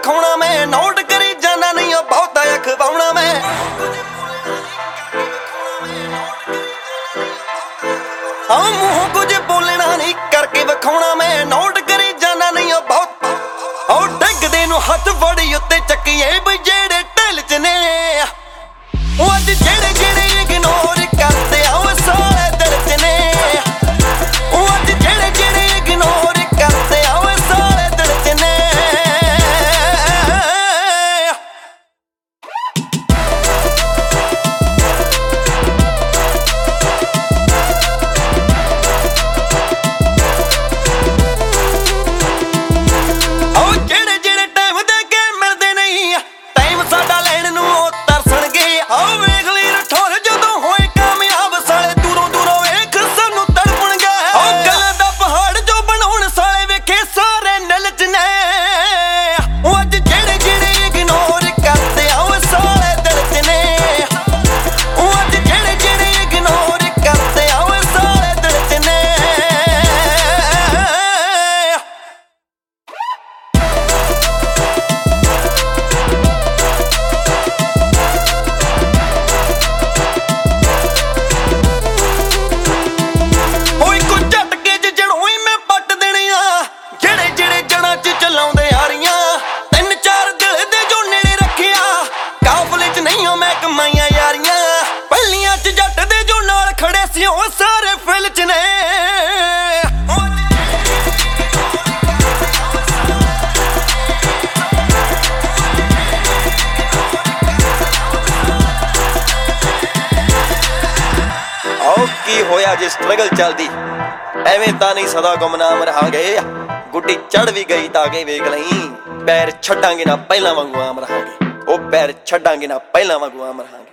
ਵਿਖਾਉਣਾ ਮੈਂ ਨੋਟ ਕਰੀ ਜਾਣਾ ਨਹੀਂ ਉਹ ਬਹੁਤਾ ਅਖਵਾਉਣਾ ਮੈਂ ਹਾਂ ਮੂੰਹ ਕੁਝ ਬੋਲਣਾ ਨਹੀਂ ਕਰਕੇ ਵਿਖਾਉਣਾ ਮੈਂ ਨੋਟ ਕਰੀ ਜਾਣਾ ਨਹੀਂ ਉਹ ਬਹੁਤ ਉਹ ਡਿੱਗਦੇ ਨੂੰ ਹੱਥ ਫੜੀ ਉੱਤੇ ਚੱਕੀਏ ਬਈ ਜਿਹੜੇ ਢਿੱਲ ਚ ਨੇ ਉਹ ਅੱਜ ਜਿਹੜੇ ਜਿਹੜੇ ਇਗਨੋਰ ਕਰਦੇ ਆ ਉਹ ਸਾਰੇ ਦਿਲ ਚ ਨੇ ਉਹ ਅੱਜ ਜਿਹੜੇ ਜਿਹੜੇ ਇਗਨੋਰ ਕਰਦੇ ਆ ਉਹ ਸਾਰੇ ਦਿਲ ਚ ਨੇ ਉਹ ਜਿਹੜੇ ਜਿਹੜੇ ਟਾਈਮ ਦੇ ਕੇ ਮਿਲਦੇ ਨਹੀਂ ਟਾਈਮ ਸਾਡਾ ਲੈਣ ਨੂੰ ਉਹ ਤਰਸਣਗੇ ਆਹ ਵੇਖ ਲਈ ਰਠੌਰ ਜਦੋਂ ਹੋਏ ਕਾਮਯਾਬ ਸਾਲੇ ਦੂਰੋਂ ਦੂਰੋਂ ਵੇਖ ਸਾਨੂੰ ਤੜਪਣਗੇ ਉਹ ਗੱਲ ਦਾ ਪਹਾੜ ਜੋ ਬਣਾਉਣ ਸਾਲੇ ਵੇਖੇ ਸਾਰੇ ਨਿਲ ਚ ਨੇ ਉਹ ਅੱਜ ਜਿਹੜੇ ਜਿਹੜੇ ਇਗਨੋਰ ਕਰਦੇ ਆ ਉਹ ਸਾਰੇ ਦਿਲ ਚ ਨੇ ਉਹ ਅੱਜ ਜਿਹੜੇ ਜਿਹੜੇ ਇਗਨੋਰ ਕਰਦੇ ਆ ਉਹ ਸਾਰੇ ਦਿਲ ਚ ਨੇ ਓਏ ਕੋ ਝਟਕੇ ਚ ਜੜੋਂ ਹੀ ਮੈਂ ਪੱਟ ਦੇਣੇ ਆ ਜਿਹੜੇ ਜਿਹੜੇ ਜੜਾਂ ਚ ਚਲਾਉਂਦੇ ਆ ਰਹੀਆਂ ਤਿੰਨ ਚਾਰ ਦਿਲ ਦੇ ਜੋ ਨੇੜੇ ਰੱਖਿਆ ਕਾਫਲੇ ਚ ਨਹੀਂ ਮੈਂ ਕਮਾਈਆਂ ਯਾਰੀਆਂ ਪਹਿਲੀਆਂ ਚ ਜੱਟ ਦੇ ਜੋ ਨਾਲ ਖੜੇ ਸੀ ਉਹ ਸਾਰੇ ਫਿਲ ਚ ਨੇ ਆਓ ਕੀ ਹੋਇਆ ਜੇ ਸਟਰਗਲ ਚੱਲਦੀ ਐਵੇਂ ਤਾਂ ਨਹੀਂ ਸਦਾ ਗੁਮਨਾਮ ਰਹਾਂਗੇ ਗੁੱਡੀ ਚੜ ਵੀ ਗਈ ਤਾਂ ਅੱਗੇ ਵੇਖ ਲਈ ਪੈਰ ਛੱਡਾਂਗੇ ਨਾ ਪਹਿਲਾਂ ਵਾਂਗੂ ਆਮ ਰਹਾਂਗੇ ਉਹ ਪੈਰ ਛੱਡਾਂਗੇ ਨਾ ਪਹਿਲਾਂ ਵਾਂਗੂ ਆਮ ਰਹਾਂਗੇ